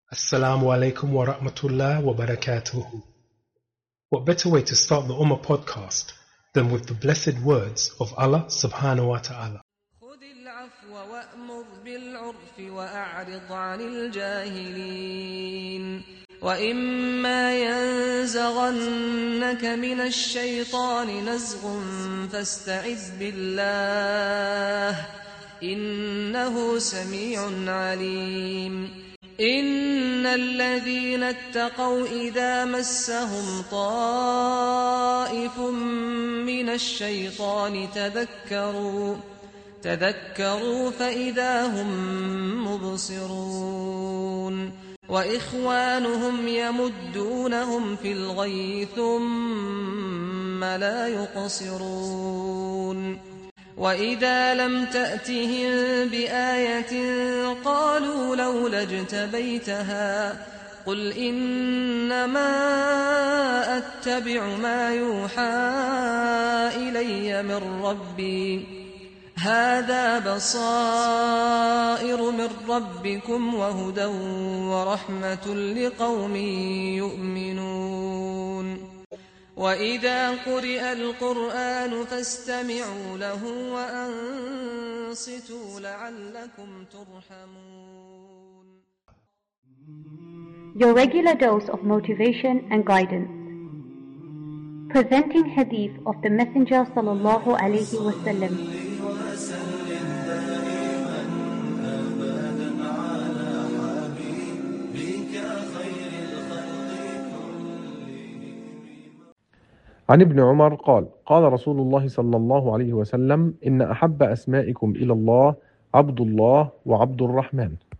Assalamu alaikum wa rahmatullah wa barakatuhu. What better way to start the Ummah podcast than with the blessed words of Allah subhanahu wa ta'ala. خذ العفو وأمر بالعرف وأعرض عن الجاهلين وإما ينزغنك من الشيطان نزغ فاستعذ بالله إنه سميع عليم إن الذين اتقوا إذا مسهم طائف من الشيطان تذكروا فإذا هم مبصرون وإخوانهم يمدونهم في الغي ثم لا يقصرون وإذا لم تأتهم بآية قالوا لولا اجتبيتها قل إنما أتبع ما يوحى إلي من ربي هذا بصائر من ربكم وهدى ورحمة لقوم يؤمنون وإذا قرئ القرآن فاستمعوا له وأنصتوا لعلكم ترحمون. Your regular dose of motivation and guidance. Presenting hadith of the Messenger sallallahu alaihi wasallam. عن ابن عمر قال: قال رسول الله صلى الله عليه وسلم: إن أحب أسمائكم إلى الله عبد الله وعبد الرحمن.